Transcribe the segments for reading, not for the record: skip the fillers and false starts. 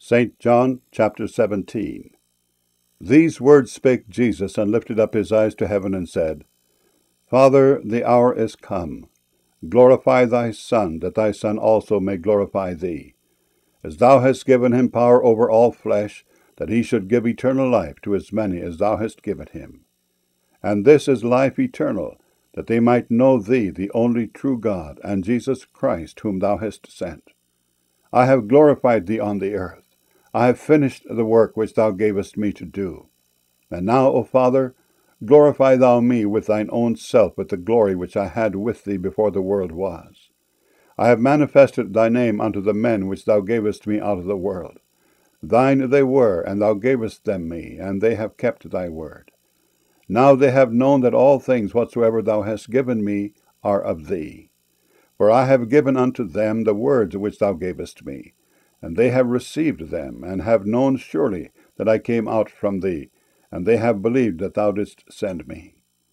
St. John chapter 17. These words spake Jesus, and lifted up his eyes to heaven, and said, Father, the hour is come. Glorify thy Son, that thy Son also may glorify thee, as thou hast given him power over all flesh, that he should give eternal life to as many as thou hast given him. And this is life eternal, that they might know thee, the only true God, and Jesus Christ, whom thou hast sent. I have glorified thee on the earth. I have finished the work which thou gavest me to do. And now, O Father, glorify thou me with thine own self, with the glory which I had with thee before the world was. I have manifested thy name unto the men which thou gavest me out of the world. Thine they were, and thou gavest them me, and they have kept thy word. Now they have known that all things whatsoever thou hast given me are of thee. For I have given unto them the words which thou gavest me, and they have received them, and have known surely that I came out from thee, and they have believed that thou didst send me.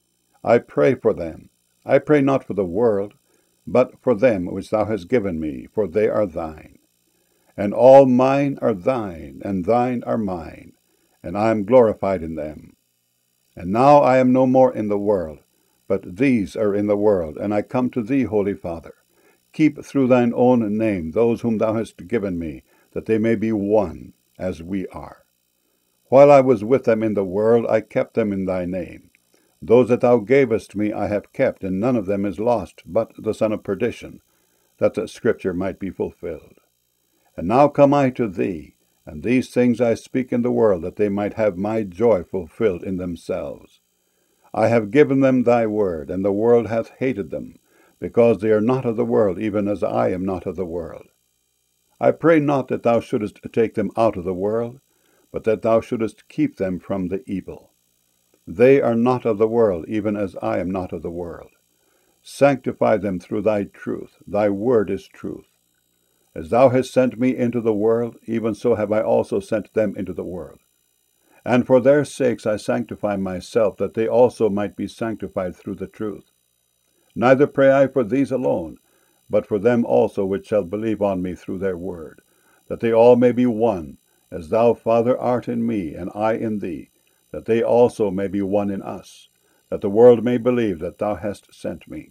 I pray for them. I pray not for the world, but for them which thou hast given me, for they are thine. And all mine are thine, and thine are mine, and I am glorified in them. And now I am no more in the world, but these are in the world, and I come to thee, Holy Father. Keep through thine own name those whom thou hast given me, that they may be one, as we are. While I was with them in the world, I kept them in thy name. Those that thou gavest me I have kept, and none of them is lost, but the son of perdition, that the scripture might be fulfilled. And now come I to thee, and these things I speak in the world, that they might have my joy fulfilled in themselves. I have given them thy word, and the world hath hated them, because they are not of the world, even as I am not of the world. I pray not that thou shouldest take them out of the world, but that thou shouldest keep them from the evil. They are not of the world, even as I am not of the world. Sanctify them through thy truth. Thy word is truth. As thou hast sent me into the world, even so have I also sent them into the world. And for their sakes I sanctify myself, that they also might be sanctified through the truth. Neither pray I for these alone, but for them also which shall believe on me through their word, that they all may be one, as thou, Father, art in me, and I in thee, that they also may be one in us, that the world may believe that thou hast sent me.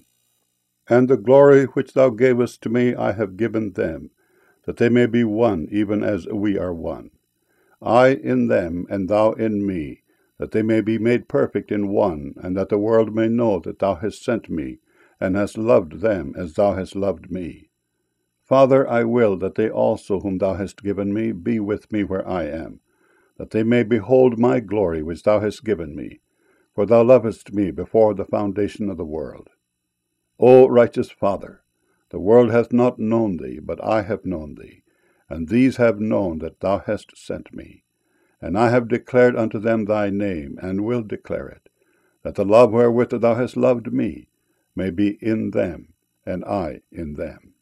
And the glory which thou gavest to me I have given them, that they may be one, even as we are one. I in them, and thou in me, that they may be made perfect in one, and that the world may know that thou hast sent me, and hast loved them as thou hast loved me. Father, I will that they also whom thou hast given me be with me where I am, that they may behold my glory which thou hast given me, for thou lovest me before the foundation of the world. O righteous Father, the world hath not known thee, but I have known thee, and these have known that thou hast sent me. And I have declared unto them thy name, and will declare it, that the love wherewith thou hast loved me may be in them, and I in them.